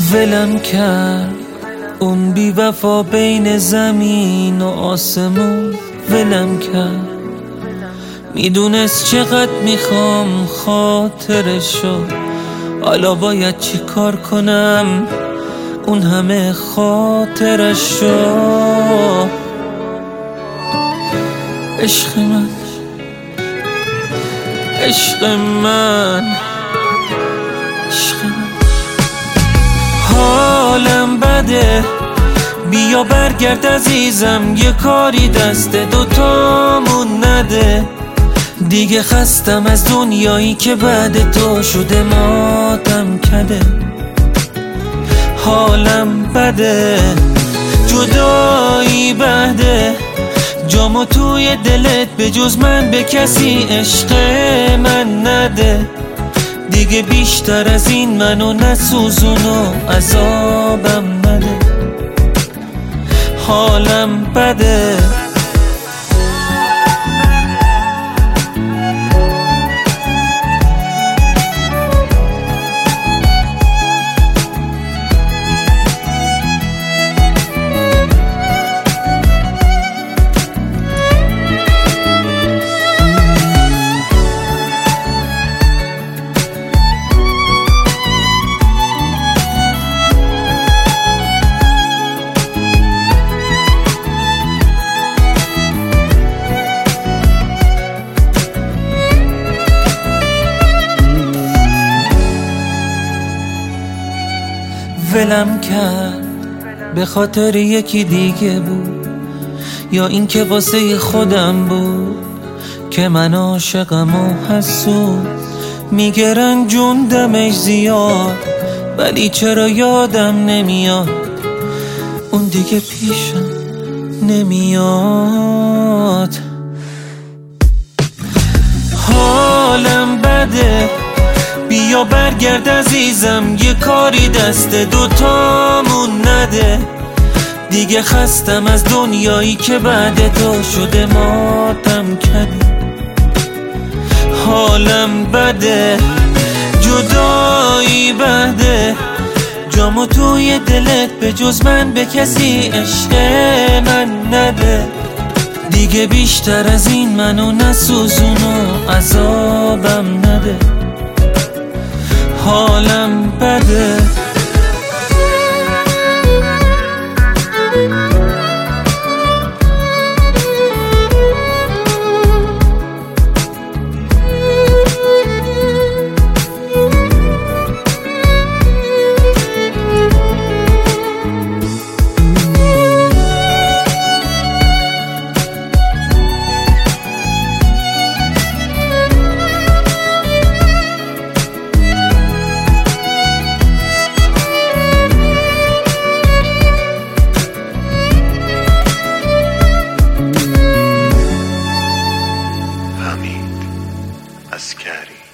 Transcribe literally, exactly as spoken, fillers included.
ولم کرد اون بی وفا بین زمین و آسمون، ولم کرد. میدونست چقدر میخوام خاطرشو، حالا باید چی کار کنم اون همه خاطرشو. عشق من، عشق من، عشق من. حالم بده، بیا برگرد عزیزم، یه کاری دست دوتامون نده. دیگه خستم از دنیایی که بعد تو شده ماتم کده. حالم بده، جدایی بده، جامو توی دلت به جز من به کسی عشق من نده. دیگه بیشتر از این منو نسوزون و عذابم نده. حالم بده. ولم کرد به خاطر یکی دیگه بود، یا این که واسه خودم بود که من عاشقم و حسود. میگه رنجون دمش زیاد، ولی چرا یادم نمیاد اون دیگه پیشم نمیاد. حالم بده، بیا برگرد عزیزم، یه کاری دست دوتامون نده. دیگه خستم از دنیایی که بعد تو شده ماتم کده. حالم بده، جدایی بده، جامو توی دلت به جز من به کسی عشق من نده. دیگه بیشتر از این منو نسوزون و عذابم نده. حالم بده. Askari.